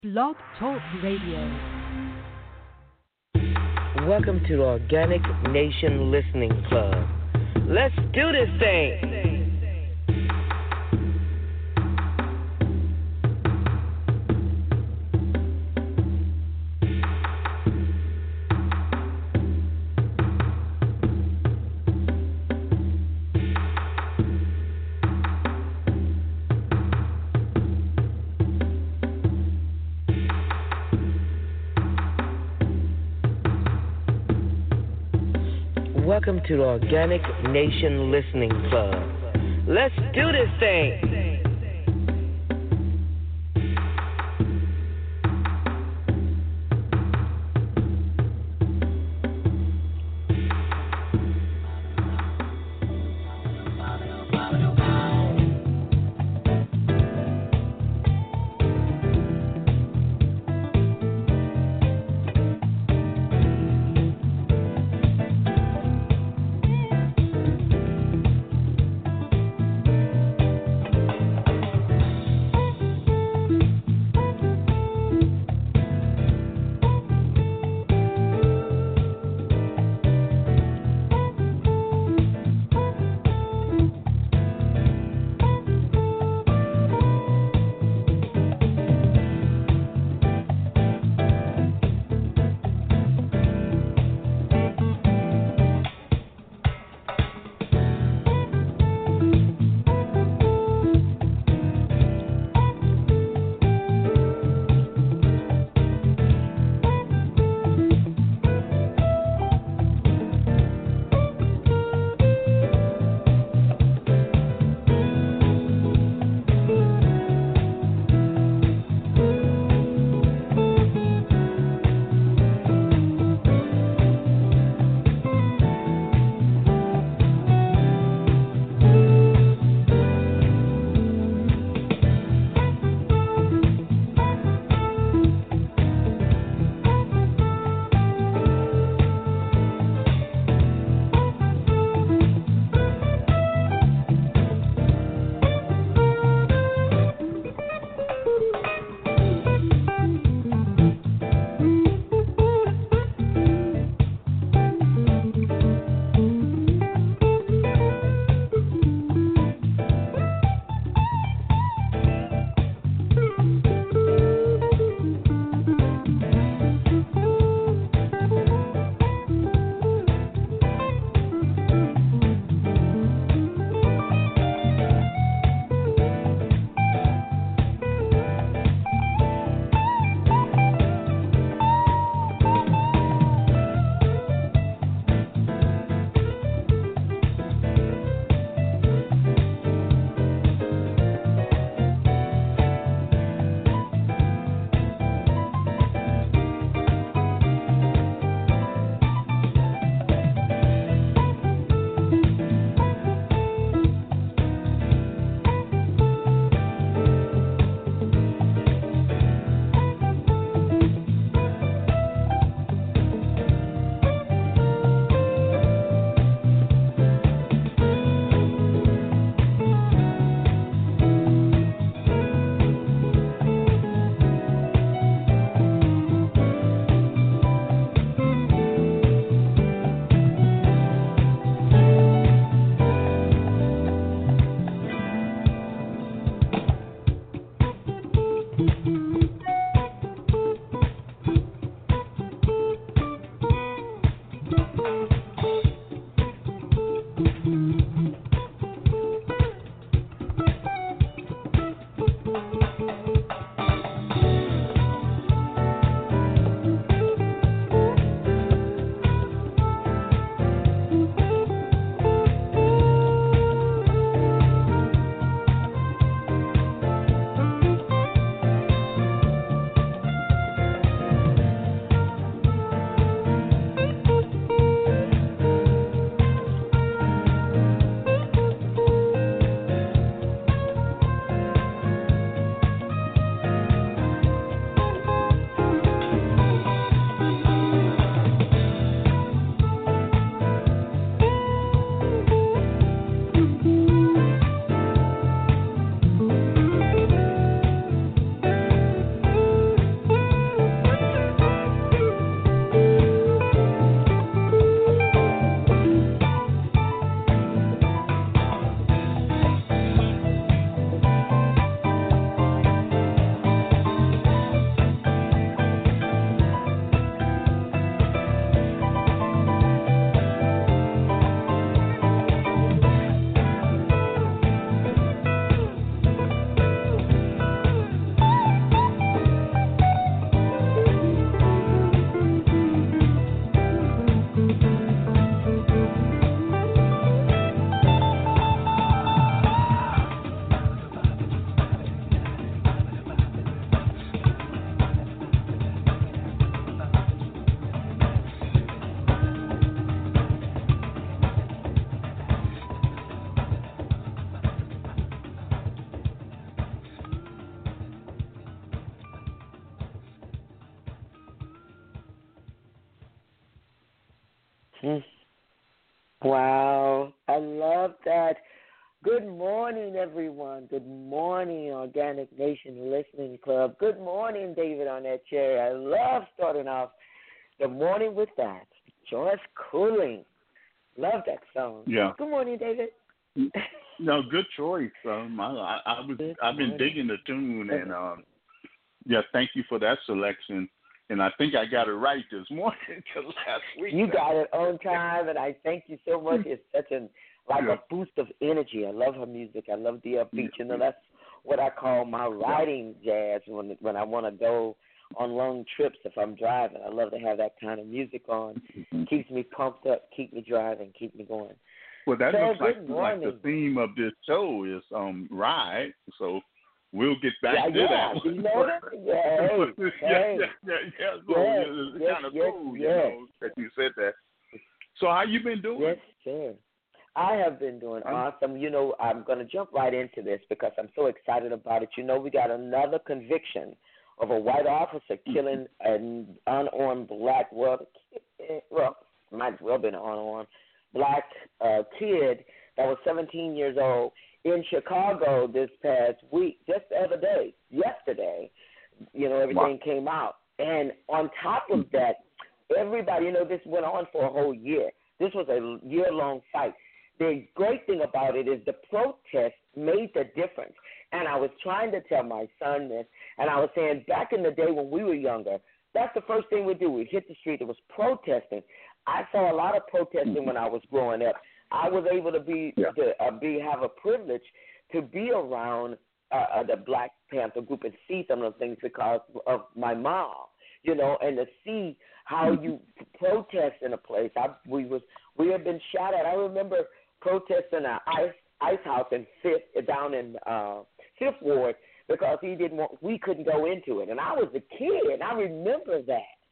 Blog Talk Radio. Welcome to the Organic Nation Listening Club. Let's do this thing. Welcome to the Organic Nation Listening Club. Let's do this thing. Mm. Wow, I love that. Good morning, everyone. Good morning, Organic Nation Listening Club. Good morning, David Arnett Cherry. I love starting off the morning with that. Joyce Cooling. Love that song. Yeah. Good morning, David. No, good choice. I've been digging the tune, and yeah, thank you for that selection. And I think I got it right this morning because last week. You got it on time, and I thank you so much. It's such a boost of energy. I love her music. I love the upbeat. You know, that's what I call my riding jazz when I want to go on long trips if I'm driving. I love to have that kind of music on. Keeps me pumped up, keep me driving, keep me going. Well, that looks like the theme of this show is ride. So we'll get back to that. You know that? Yeah, it's kind of cool, you know, that you said that. So how you been doing? Yes, sir. I have been doing awesome. You know, I'm going to jump right into this because I'm so excited about it. You know, we got another conviction of a white officer killing an unarmed black, might as well been an unarmed black kid that was 17 years old in Chicago this past week, just the other day, yesterday. You know, everything came out. And on top of that, everybody, you know, this went on for a whole year. This was a year-long fight. The great thing about it is the protest made the difference. And I was trying to tell my son this, and I was saying back in the day when we were younger, that's the first thing we do. We'd hit the street. It was protesting. I saw a lot of protesting when I was growing up. I was able to have a privilege to be around the Black Panther group and see some of the things because of my mom, you know, and to see how you protest in a place. We had been shot at. I remember protesting an ice house in down in Fifth Ward because we couldn't go into it, and I was a kid, and I remember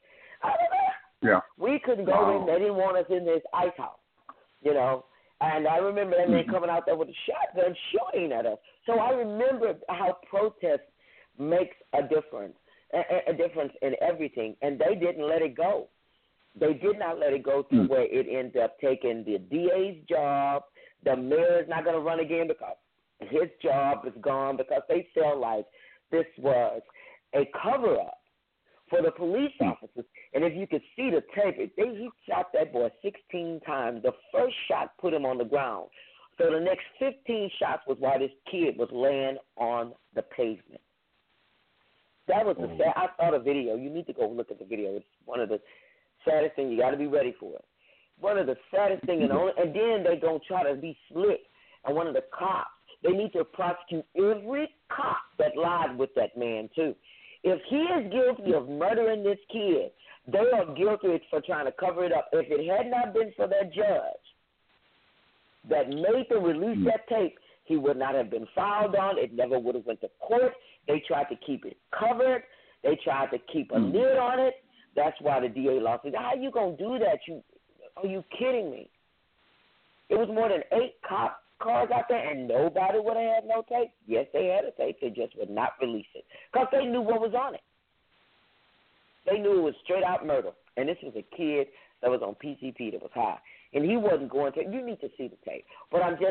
that. We couldn't go in. They didn't want us in this ice house, you know. And I remember them coming out there with a shotgun shooting at us. So I remember how protest makes a difference in everything. And they didn't let it go. They did not let it go to where it ended up taking the DA's job. The mayor is not going to run again because his job is gone because they felt like this was a cover-up for the police officers. And if you could see the tape, he shot that boy 16 times. The first shot put him on the ground. So the next 15 shots was while this kid was laying on the pavement. That was the sad. I saw the video. You need to go look at the video. It's one of the saddest things. You got to be ready for it. One of the saddest things. And then they're going to try to be slick. And one of the cops, they need to prosecute every cop that lied with that man, too. If he is guilty of murdering this kid, they are guilty for trying to cover it up. If it had not been for that judge that made them release that tape, he would not have been filed on. It never would have went to court. They tried to keep it covered. They tried to keep a lid on it. That's why the DA lost it. How are you going to do that? Are you kidding me? It was more than 8 cop cars out there, and nobody would have had no tape. Yes, they had a tape. They just would not release it because they knew what was on it. They knew it was straight-out murder, and this was a kid that was on PCP that was high, and he wasn't going to. You need to see the tape. But I'm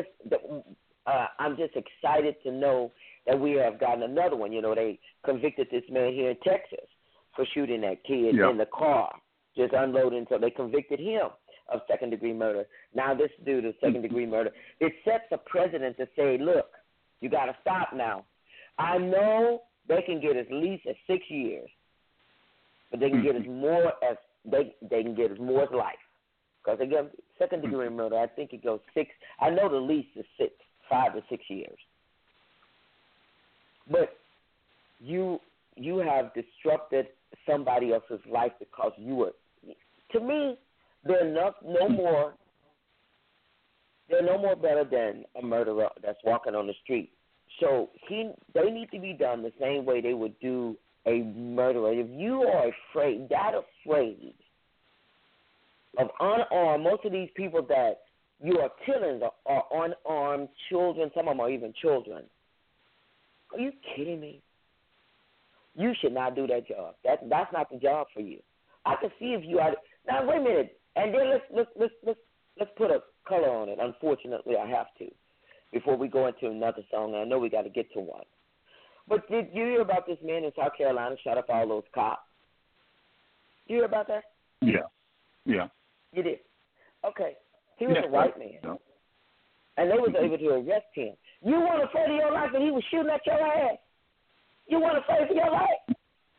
just excited to know that we have gotten another one. You know, they convicted this man here in Texas for shooting that kid in the car, just unloading. So they convicted him of second-degree murder. Now this dude is second-degree murder. It sets a precedent to say, look, you got to stop now. I know they can get as least as 6 years, but they can get as more as they can get as more as life. Because they get second-degree murder, I think it goes 6. I know the least is 5 to 6 years. But you have disrupted somebody else's life because you were. To me, they're no more better than a murderer that's walking on the street. So they need to be done the same way they would do a murderer. If you are afraid of unarmed, most of these people that you are killing are unarmed children. Some of them are even children. Are you kidding me? You should not do that job. That's not the job for you. I can see if you are. Now, wait a minute. And then let's put a color on it. Unfortunately, I have to before we go into another song. I know we got to get to one. But did you hear about this man in South Carolina shot up all those cops? You hear about that? Yeah. You did? Okay. He was a white man. Yeah. And they was able to arrest him. You weren't afraid of your life and he was shooting at your ass? You weren't afraid for your life?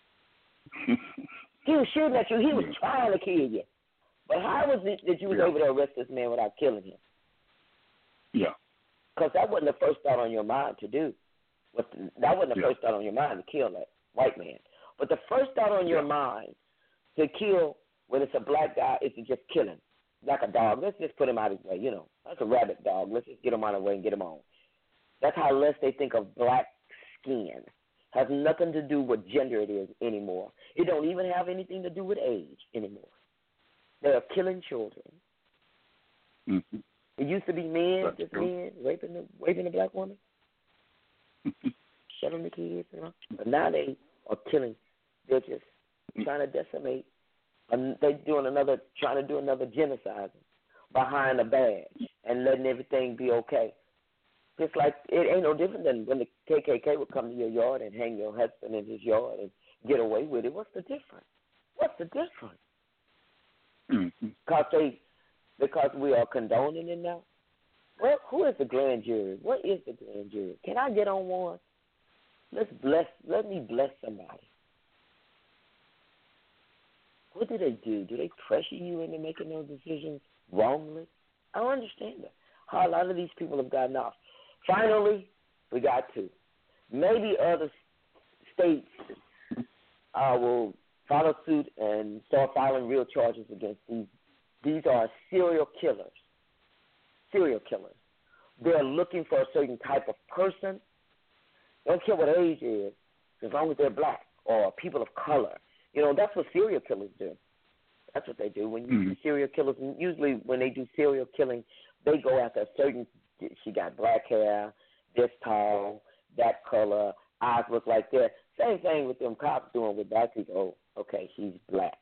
He was shooting at you. He was trying to kill you. But how was it that you was able to arrest this man without killing him? Yeah. Because that wasn't the first thought on your mind to do. That wasn't the first thought on your mind to kill that white man. But the first thought on your mind to kill when it's a black guy is to just kill him. Like a dog. Let's just put him out of his way. You know, that's a rabbit dog. Let's just get him out of the way and get him on. That's how less they think of black skin. Has nothing to do what gender it is anymore. It don't even have anything to do with age anymore. They are killing children. Mm-hmm. It used to be men, just men, raping the black woman, shoving the kids, you know. But now they are killing. They're just trying to decimate. And they're trying to do another genocide behind a badge and letting everything be okay. Just like it ain't no different than when the KKK would come to your yard and hang your husband in his yard and get away with it. What's the difference? Mm-hmm. Because we are condoning it now? Well, who is the grand jury? What is the grand jury? Can I get on one? Let me bless somebody. What do they do? Do they pressure you into making those decisions wrongly? I don't understand that. How a lot of these people have gotten off. Finally, we got to. Maybe other states will follow suit and start filing real charges against these. These are serial killers. They're looking for a certain type of person. They don't care what age is, as long as they're black or people of color. You know, that's what serial killers do. That's what they do. When you see serial killers, usually when they do serial killing, they go after a certain, she got black hair, this tall, that color, eyes look like that. Same thing with them cops doing with black people. Oh, okay, she's black.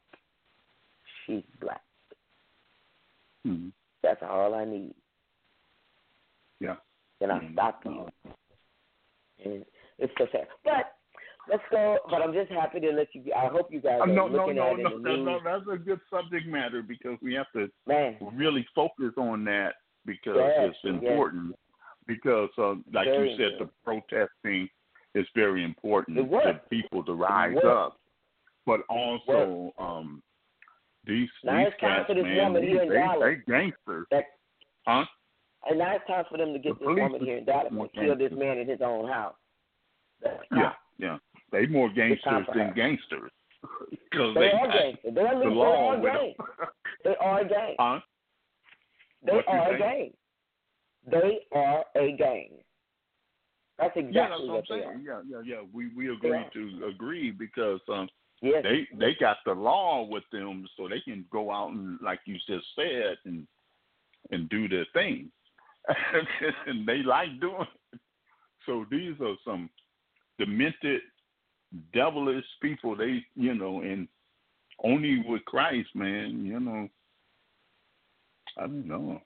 Mm-hmm. That's all I need. Yeah. Then I stop you. And it's so sad. But let's go. But I'm just happy to let you. I hope you guys are looking at it in the news. That's a good subject matter because we have to really focus on that because it's important. Because, like you said, the protesting is very important for people to rise up. But also, these cats, man, they gangsters. Huh? And now it's time for them to get this woman here in Dallas and kill this man in his own house. Yeah. They more gangsters than gangsters. They are gangsters. They are a gang. They are a gang. Huh? They are a gang. They are a gang. That's exactly what they are. Yeah. We agree because they got the law with them, so they can go out and, like you just said, and do their thing, and they like doing it. So these are some demented, devilish people. They, and only with Christ, man. I don't know.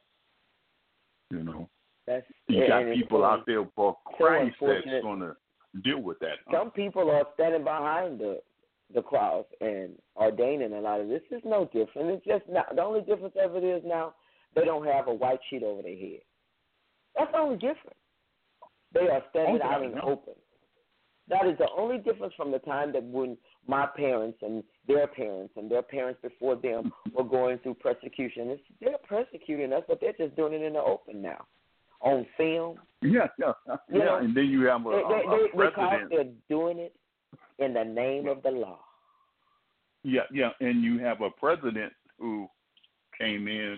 You got people out there for Christ that's going to deal with that. Some people are standing behind the cross and ordaining a lot of this. Is no different. It's just not. The only difference of it is now they don't have a white sheet over their head. That's the only difference. They are standing out in the open. That is the only difference from the time that when my parents and their parents before them were going through persecution. They're persecuting us, but they're just doing it in the open now, on film. Yeah. And then you have a president. Because they're doing it in the name of the law. Yeah, and you have a president who came in.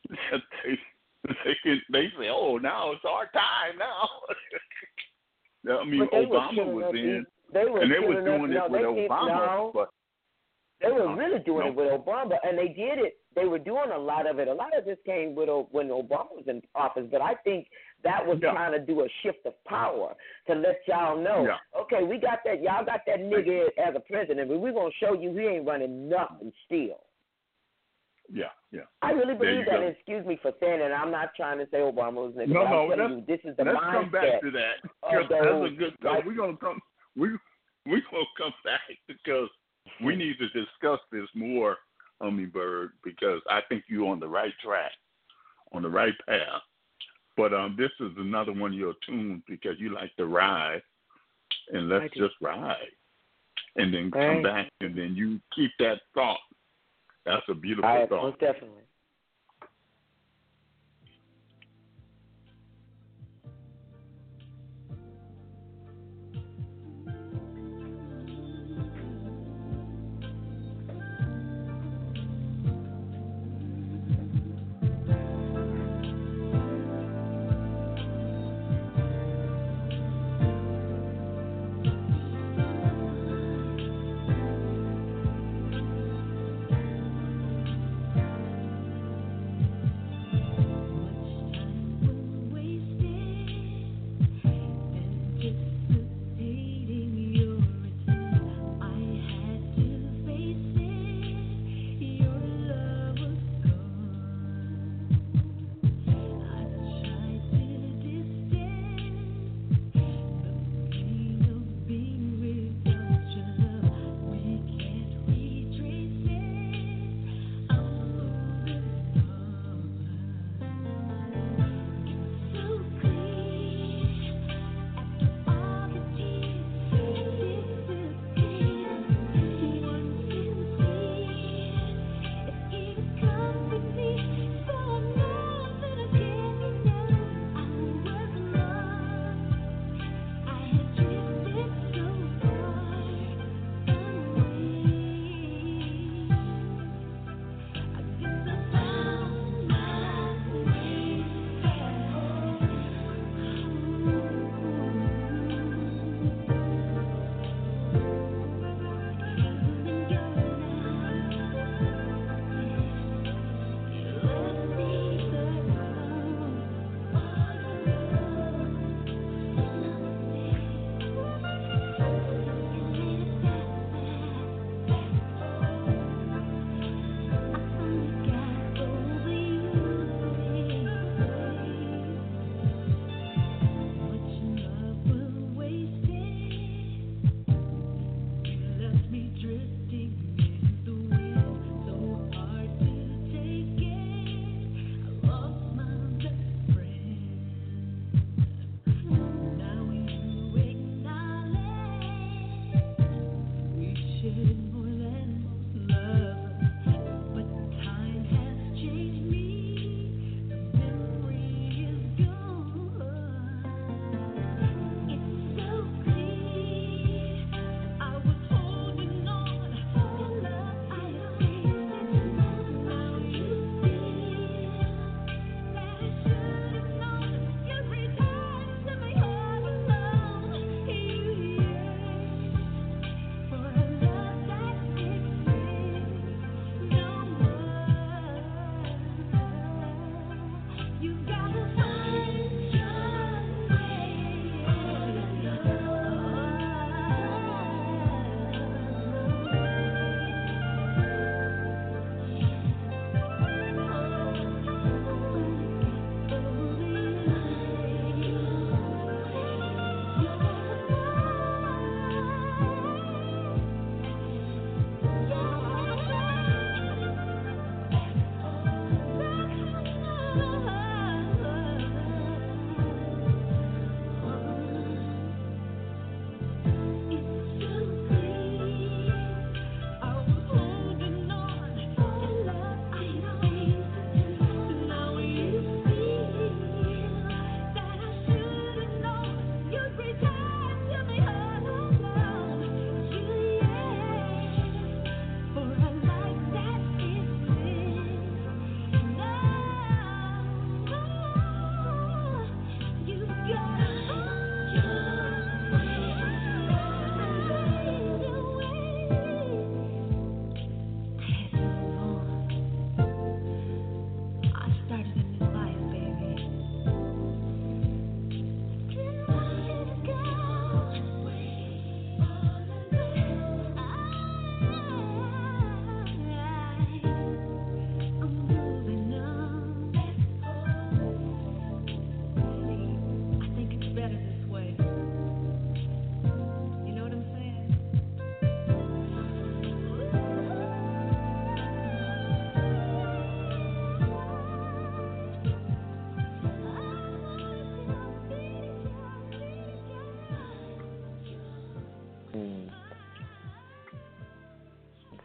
They say, "Oh, now it's our time now." I mean, Obama was in, and they were doing it with Obama, but they were really doing it with Obama, and they did it. They were doing a lot of it. A lot of this came with when Obama was in office, but I think that was trying to do a shift of power to let y'all know, okay, we got that. Y'all got that nigga as a president, but we're gonna show you he ain't running nothing still. Yeah. I really There believe you that. go. And excuse me for saying it. I'm not trying to say Obama was nigga. No, I'm no. telling you, this is the Let's mindset. come back to that. Of That's those, a good. like, We're gonna come. We're gonna come back because we need to discuss this more, Hummingbird, because I think you're on the right track, on the right path. But this is another one of your tunes because you like to ride, and let's just ride, and then come back, and then you keep that thought. That's a beautiful thought. Most definitely.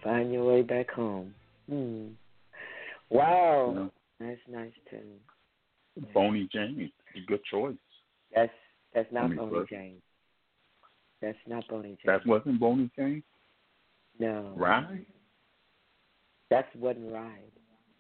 Find your way back home. Wow. Yeah. That's nice too. Boney James, a good choice. That's not Boney James. That's not Boney James. That wasn't Boney James? No. Right? That wasn't Ride.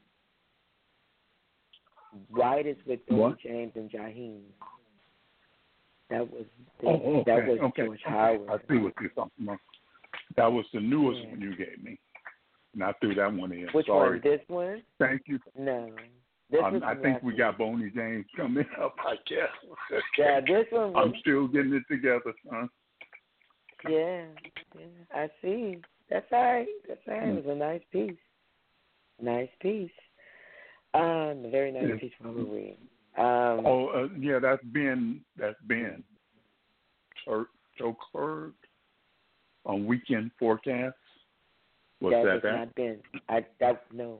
Ride is with Boney James and Jaheim. That was George Howard. I see what you're talking about. That was the newest one you gave me. And I threw that one in. Which Sorry. one? This one? Thank you. No. I think we got Boney James coming up, I guess. Yeah, this one was... I'm still getting it together, son. Yeah, I see. That's all right. It was a nice piece. Nice piece. A very nice piece for Halloween. Yeah, that's Ben. Chokerg on Weekend Forecast. Was that? Not Ben. No.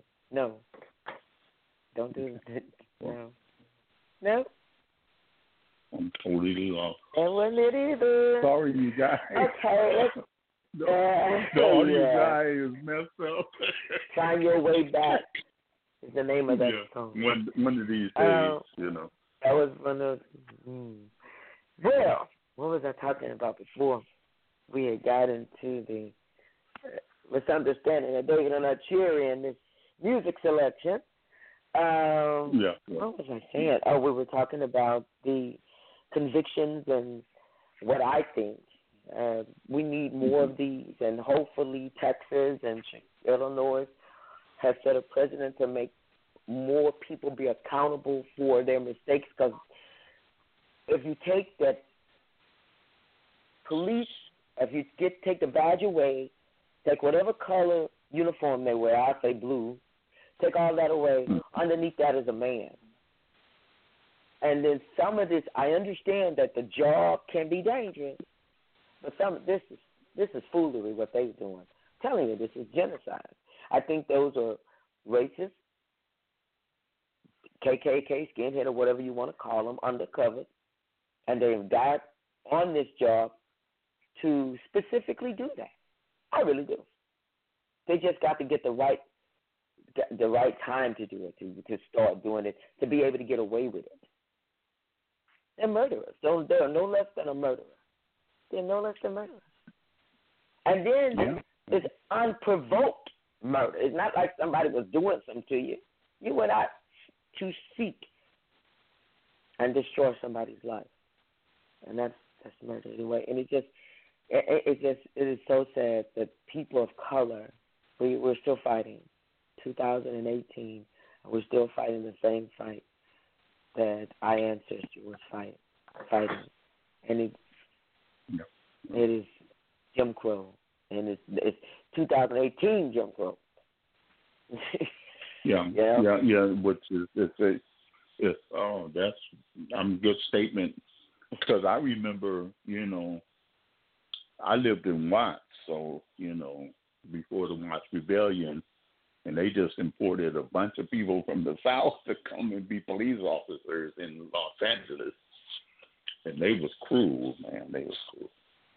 Don't do it. No. I'm totally lost. That wasn't it either. Sorry, you guys. Okay, let's... The audio guy is messed up. Find Your Way Back is the name of that song. One of these days, That was one of... Well, what was I talking about before we had got into the misunderstanding of David and Achiri and this music selection? What was I saying? Oh, we were talking about the convictions and what I think. We need more of these, and hopefully Texas and Illinois has set a precedent to make more people be accountable for their mistakes. Because if you take that police, if you take the badge away, take whatever color uniform they wear, I say blue, take all that away, underneath that is a man. And then some of this, I understand that the job can be dangerous, but this is foolery what they're doing. I'm telling you, this is genocide. I think those are racist, KKK, skinhead, or whatever you want to call them, undercover, and they've got on this job to specifically do that. I really do. They just got to get the right time to do it, to start doing it, to be able to get away with it. They're murderers. They're no less than a murderer. They're no less than murderers. And then it's unprovoked murder. It's not like somebody was doing something to you. You went out to seek and destroy somebody's life, and that's murder anyway. And it is so sad that people of color, we're still fighting. 2018, and we're still fighting the same fight that our ancestors was fighting, and it is Jim Crow, and it's 2018 Jim Crow. Which is that's a good statement, because I remember, I lived in Watts, so before the Watts Rebellion. And they just imported a bunch of people from the South to come and be police officers in Los Angeles. And they was cruel, man. They was cruel.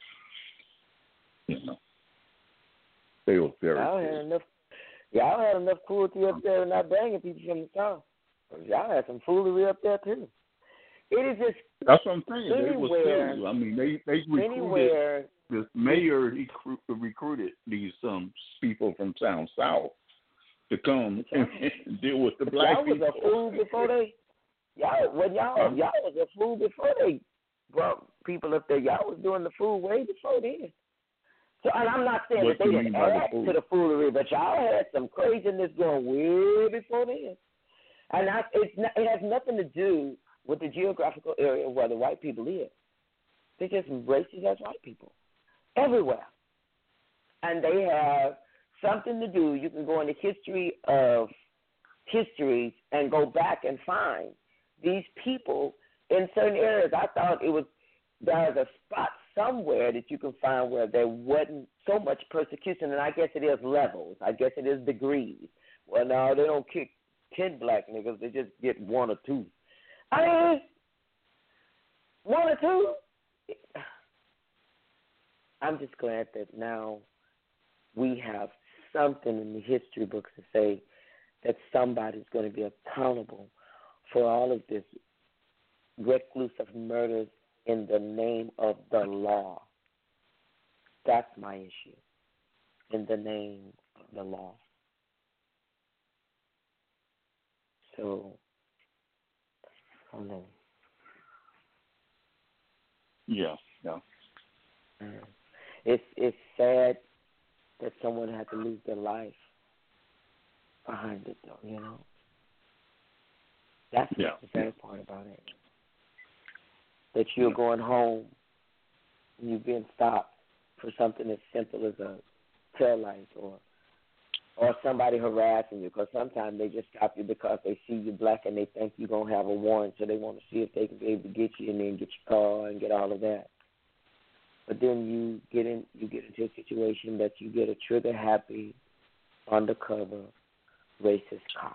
They were very cruel. Y'all had enough cruelty up there and not banging people from the South. Y'all had some foolery up there, too. It is just... That's what I'm saying. They was cruel. I mean, they recruited... This mayor, he recruited these people from down south to come and deal with the black people. Y'all was a fool before they... Y'all was a fool before they brought people up there. Y'all was doing the fool way before then. So, and I'm not saying that they didn't add to the foolery, but y'all had some craziness going way before then. And it has nothing to do with the geographical area where the white people live. They're just racist as white people everywhere. And they have something to do. You can go in the history of histories and go back and find these people in certain areas. I thought there's a spot somewhere that you can find where there wasn't so much persecution, and I guess it is levels. I guess it is degrees. Well, no, they don't kick 10 black niggas. They just get 1 or 2. I mean, 1 or 2? I'm just glad that now we have something in the history books to say that somebody's going to be accountable for all of this reclusive murders in the name of the law. That's my issue. In the name of the law. So, I don't know. Yeah. It's sad that someone had to lose their life behind it, though, you know? That's the sad part about it. That you're going home and you're being stopped for something as simple as a tail light or somebody harassing you, because sometimes they just stop you because they see you black and they think you're going to have a warrant, so they want to see if they can be able to get you and then get your car and get all of that. But then you get into a situation that you get a trigger-happy, undercover, racist cop.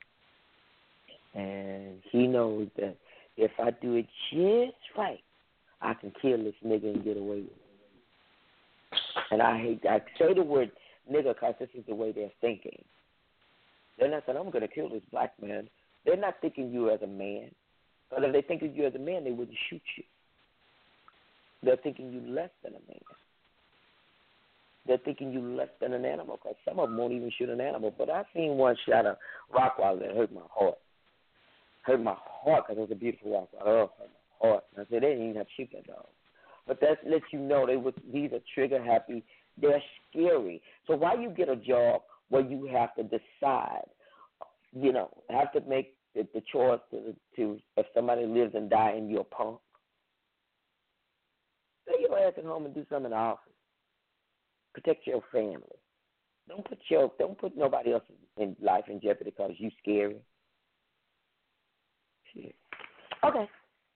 And he knows that if I do it just right, I can kill this nigga and get away with it. And I say the word nigga because this is the way they're thinking. They're not saying, I'm going to kill this black man. They're not thinking you as a man. But if they think of you as a man, they wouldn't shoot you. They're thinking you less than a man. They're thinking you less than an animal, because some of them won't even shoot an animal. But I seen one shot a Rottweiler that hurt my heart. Hurt my heart because it was a beautiful Rottweiler. Oh, hurt my heart. And I said, they didn't even have to shoot that dog. But that lets you know these are trigger-happy. They're scary. So why you get a job where you have to decide, have to make the choice to if somebody lives and dies and you're a punk? Stay your ass at home and do something in the office. Protect your family. Don't put nobody else's life in jeopardy because you scary. Shit. Okay.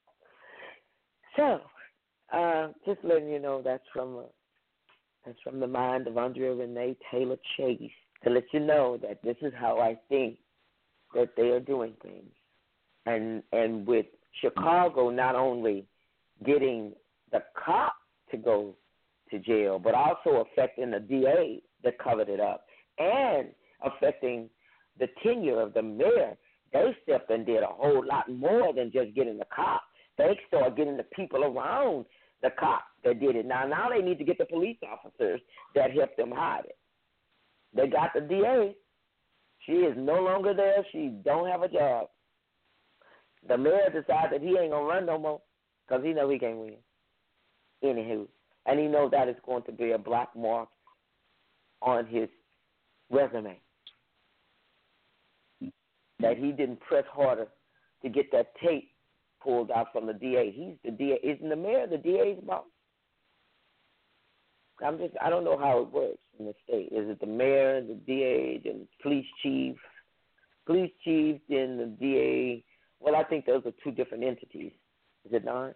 So, just letting you know that's from the mind of Andrea Renee Taylor Chase, to let you know that this is how I think that they are doing things. And with Chicago not only getting the cop to go to jail, but also affecting the DA that covered it up, and affecting the tenure of the mayor. They stepped and did a whole lot more than just getting the cop. They started getting the people around the cop that did it. Now they need to get the police officers that helped them hide it. They got the DA. She is no longer there. She don't have a job. The mayor decided that he ain't going to run no more because he know he can't win. Anywho, and he knows that is going to be a black mark on his resume. That he didn't press harder to get that tape pulled out from the DA. He's the DA. Isn't the mayor the DA's boss? I don't know how it works in the state. Is it the mayor, the DA, the police chief, then the DA? Well, I think those are two different entities. Is it not?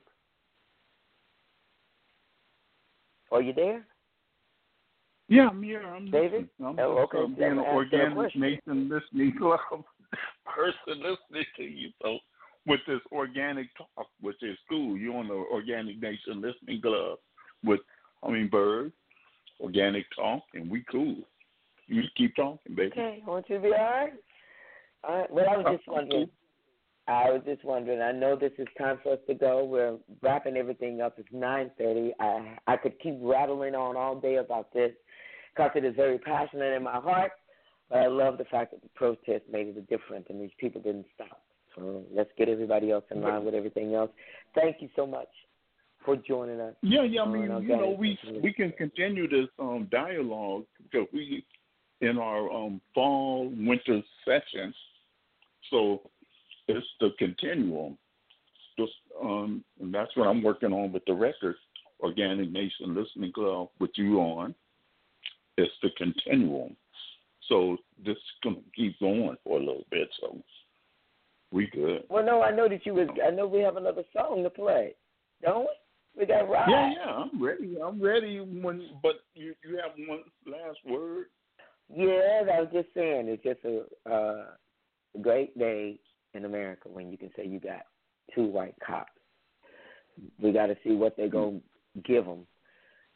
Are you there? Yeah, I'm here. I'm David? I'm okay. being an Organic Nation listening club person listening to you. So with this Organic Talk, which is cool, you're on the Organic Nation listening club with Hummingbird, Organic Talk, and we cool. You keep talking, baby. Okay, want you to be all right? All right. Well, I was just wondering. I know this is time for us to go. We're wrapping everything up. It's 9:30. I could keep rattling on all day about this because it is very passionate in my heart. But I love the fact that the protest made it a difference and these people didn't stop. So let's get everybody else in line with everything else. Thank you so much for joining us. Yeah. I mean, we can continue this dialogue because we in our fall winter sessions. So it's the continuum. Just and that's what I'm working on with the record, Organic Nation Listening Club, with you on. It's the continuum. So this is gonna keep going for a little bit. So we good. Well, no, I know we have another song to play, don't we? We got Ride. Yeah, I'm ready. But you have one last word. Yeah, I was just saying, it's just a great day in America when you can say you got two white cops. We got to see what they're going to give them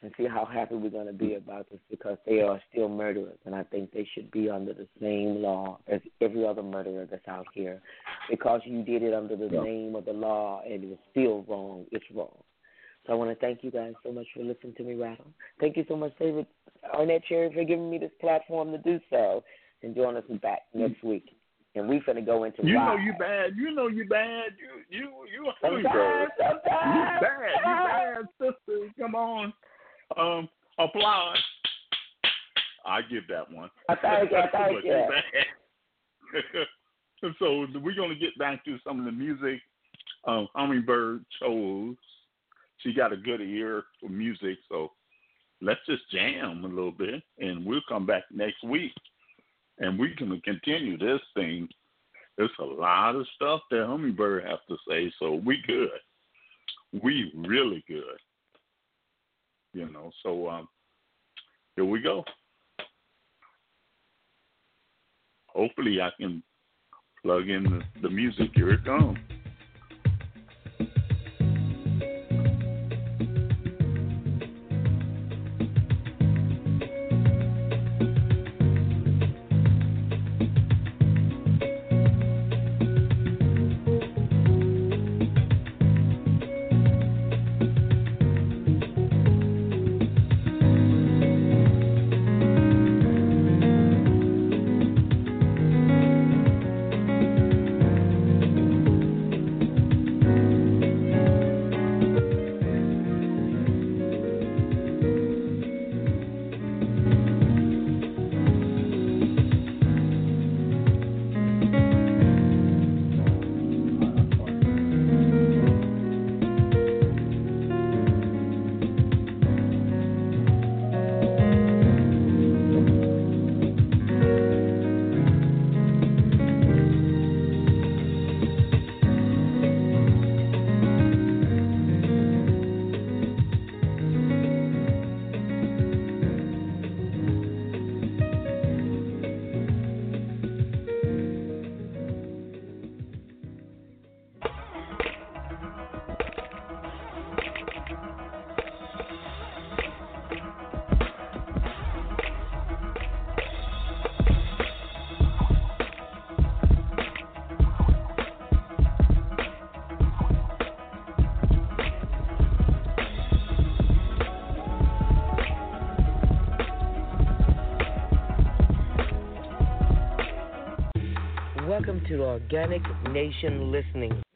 and see how happy we're going to be about this, because they are still murderers, and I think they should be under the same law as every other murderer that's out here. Because you did it under the name of the law and it was still wrong, it's wrong. So I want to thank you guys so much for listening to me rattle. Thank you so much, David Arnett Cherry, for giving me this platform to do so, and join us back next week. And we're going to go into You know you bad. You know you bad. You a hummingbird. You bad, sister. Come on. Applause. I give that one. Thank you. So we're going to get back to some of the music Hummingbird chose. She got a good ear for music, so let's just jam a little bit, and we'll come back next week, and we're going to continue this thing. There's a lot of stuff that Hummingbird have to say, so we good. We really good. You know, so here we go. Hopefully I can plug in the music. Here it comes. Welcome to Organic Nation Listening.